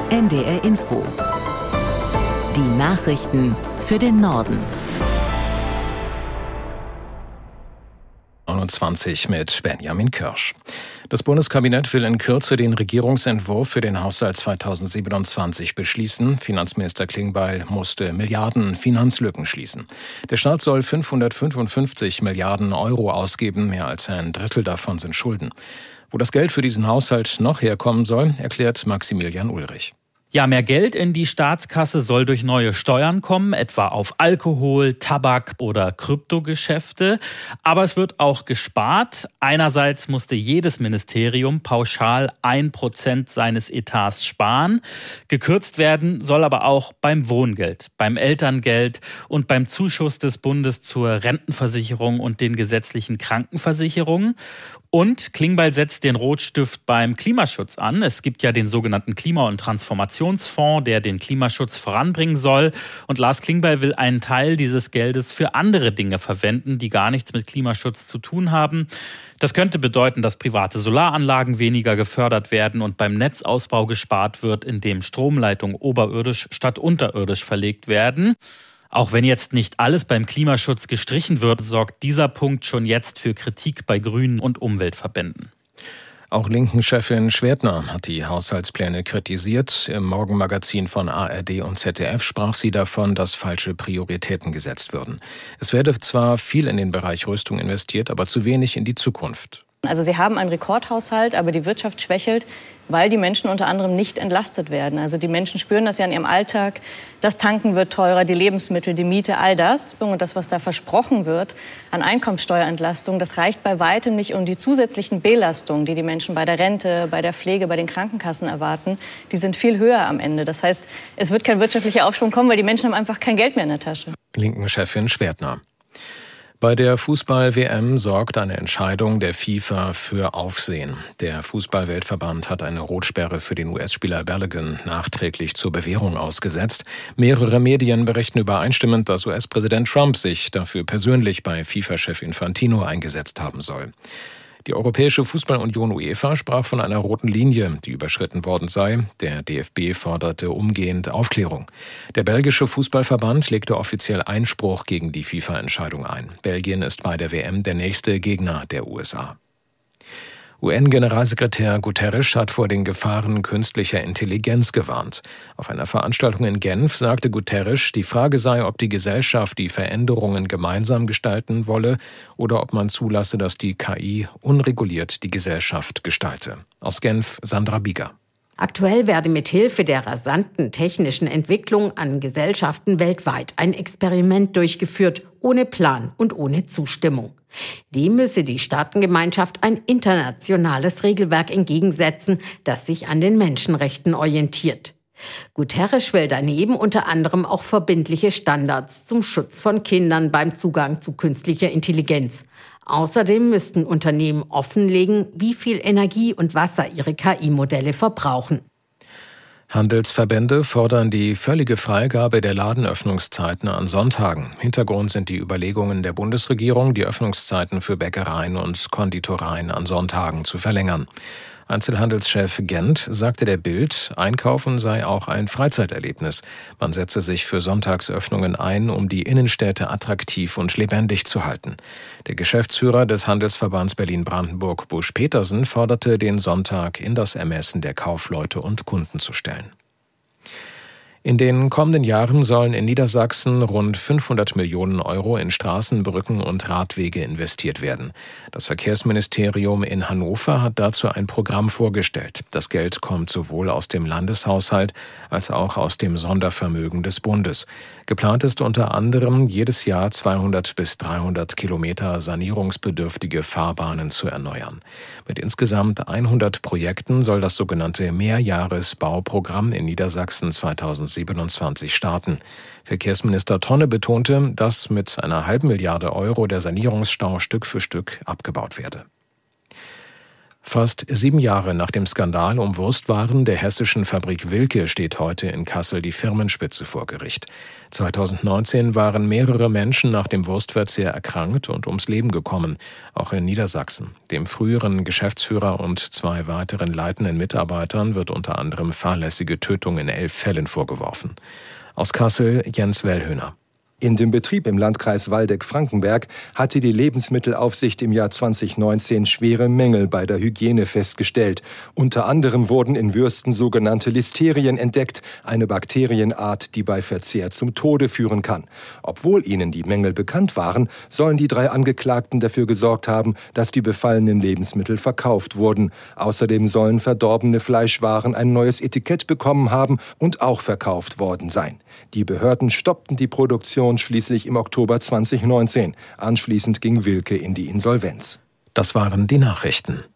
NDR Info. Die Nachrichten für den Norden. 29 mit Benjamin Kirsch. Das Bundeskabinett will in Kürze den Regierungsentwurf für den Haushalt 2027 beschließen. Finanzminister Klingbeil musste Milliarden Finanzlücken schließen. Der Staat soll 555 Milliarden Euro ausgeben, mehr als ein Drittel davon sind Schulden. Wo das Geld für diesen Haushalt noch herkommen soll, erklärt Maximilian Ulrich. Ja, mehr Geld in die Staatskasse soll durch neue Steuern kommen, etwa auf Alkohol, Tabak oder Kryptogeschäfte. Aber es wird auch gespart. Einerseits musste jedes Ministerium pauschal 1% seines Etats sparen. Gekürzt werden soll aber auch beim Wohngeld, beim Elterngeld und beim Zuschuss des Bundes zur Rentenversicherung und den gesetzlichen Krankenversicherungen. Und Klingbeil setzt den Rotstift beim Klimaschutz an. Es gibt ja den sogenannten Klima- und Transformationsfonds, der den Klimaschutz voranbringen soll. Und Lars Klingbeil will einen Teil dieses Geldes für andere Dinge verwenden, die gar nichts mit Klimaschutz zu tun haben. Das könnte bedeuten, dass private Solaranlagen weniger gefördert werden und beim Netzausbau gespart wird, indem Stromleitungen oberirdisch statt unterirdisch verlegt werden. Auch wenn jetzt nicht alles beim Klimaschutz gestrichen wird, sorgt dieser Punkt schon jetzt für Kritik bei Grünen und Umweltverbänden. Auch Linken-Chefin Schwertner hat die Haushaltspläne kritisiert. Im Morgenmagazin von ARD und ZDF sprach sie davon, dass falsche Prioritäten gesetzt würden. Es werde zwar viel in den Bereich Rüstung investiert, aber zu wenig in die Zukunft. Also Sie haben einen Rekordhaushalt, aber die Wirtschaft schwächelt, weil die Menschen unter anderem nicht entlastet werden. Also die Menschen spüren das ja in ihrem Alltag. Das Tanken wird teurer, die Lebensmittel, die Miete, all das. Und das, was da versprochen wird an Einkommensteuerentlastung, das reicht bei weitem nicht, um die zusätzlichen Belastungen, die die Menschen bei der Rente, bei der Pflege, bei den Krankenkassen erwarten, die sind viel höher am Ende. Das heißt, es wird kein wirtschaftlicher Aufschwung kommen, weil die Menschen haben einfach kein Geld mehr in der Tasche. Linken-Chefin Schwertner. Bei der Fußball-WM sorgt eine Entscheidung der FIFA für Aufsehen. Der Fußball-Weltverband hat eine Rotsperre für den US-Spieler Balogun nachträglich zur Bewährung ausgesetzt. Mehrere Medien berichten übereinstimmend, dass US-Präsident Trump sich dafür persönlich bei FIFA-Chef Infantino eingesetzt haben soll. Die Europäische Fußballunion UEFA sprach von einer roten Linie, die überschritten worden sei. Der DFB forderte umgehend Aufklärung. Der belgische Fußballverband legte offiziell Einspruch gegen die FIFA-Entscheidung ein. Belgien ist bei der WM der nächste Gegner der USA. UN-Generalsekretär Guterres hat vor den Gefahren künstlicher Intelligenz gewarnt. Auf einer Veranstaltung in Genf sagte Guterres, die Frage sei, ob die Gesellschaft die Veränderungen gemeinsam gestalten wolle oder ob man zulasse, dass die KI unreguliert die Gesellschaft gestalte. Aus Genf, Sandra Bieger. Aktuell werde mithilfe der rasanten technischen Entwicklung an Gesellschaften weltweit ein Experiment durchgeführt, ohne Plan und ohne Zustimmung. Dem müsse die Staatengemeinschaft ein internationales Regelwerk entgegensetzen, das sich an den Menschenrechten orientiert. Guterres will daneben unter anderem auch verbindliche Standards zum Schutz von Kindern beim Zugang zu künstlicher Intelligenz. Außerdem müssten Unternehmen offenlegen, wie viel Energie und Wasser ihre KI-Modelle verbrauchen. Handelsverbände fordern die völlige Freigabe der Ladenöffnungszeiten an Sonntagen. Hintergrund sind die Überlegungen der Bundesregierung, die Öffnungszeiten für Bäckereien und Konditoreien an Sonntagen zu verlängern. Einzelhandelschef Gent sagte der Bild, Einkaufen sei auch ein Freizeiterlebnis. Man setze sich für Sonntagsöffnungen ein, um die Innenstädte attraktiv und lebendig zu halten. Der Geschäftsführer des Handelsverbands Berlin-Brandenburg, Busch Petersen, forderte, den Sonntag in das Ermessen der Kaufleute und Kunden zu stellen. In den kommenden Jahren sollen in Niedersachsen rund 500 Millionen Euro in Straßen, Brücken und Radwege investiert werden. Das Verkehrsministerium in Hannover hat dazu ein Programm vorgestellt. Das Geld kommt sowohl aus dem Landeshaushalt als auch aus dem Sondervermögen des Bundes. Geplant ist unter anderem, jedes Jahr 200 bis 300 Kilometer sanierungsbedürftige Fahrbahnen zu erneuern. Mit insgesamt 100 Projekten soll das sogenannte Mehrjahresbauprogramm in Niedersachsen 2027 starten. Verkehrsminister Tonne betonte, dass mit einer halben Milliarde Euro der Sanierungsstau Stück für Stück abgebaut werde. Fast 7 Jahre nach dem Skandal um Wurstwaren der hessischen Fabrik Wilke steht heute in Kassel die Firmenspitze vor Gericht. 2019 waren mehrere Menschen nach dem Wurstverzehr erkrankt und ums Leben gekommen, auch in Niedersachsen. Dem früheren Geschäftsführer und 2 weiteren leitenden Mitarbeitern wird unter anderem fahrlässige Tötung in 11 Fällen vorgeworfen. Aus Kassel Jens Wellhöhner. In dem Betrieb im Landkreis Waldeck-Frankenberg hatte die Lebensmittelaufsicht im Jahr 2019 schwere Mängel bei der Hygiene festgestellt. Unter anderem wurden in Würsten sogenannte Listerien entdeckt, eine Bakterienart, die bei Verzehr zum Tode führen kann. Obwohl ihnen die Mängel bekannt waren, sollen die 3 Angeklagten dafür gesorgt haben, dass die befallenen Lebensmittel verkauft wurden. Außerdem sollen verdorbene Fleischwaren ein neues Etikett bekommen haben und auch verkauft worden sein. Die Behörden stoppten die Produktion schließlich im Oktober 2019. Anschließend ging Wilke in die Insolvenz. Das waren die Nachrichten.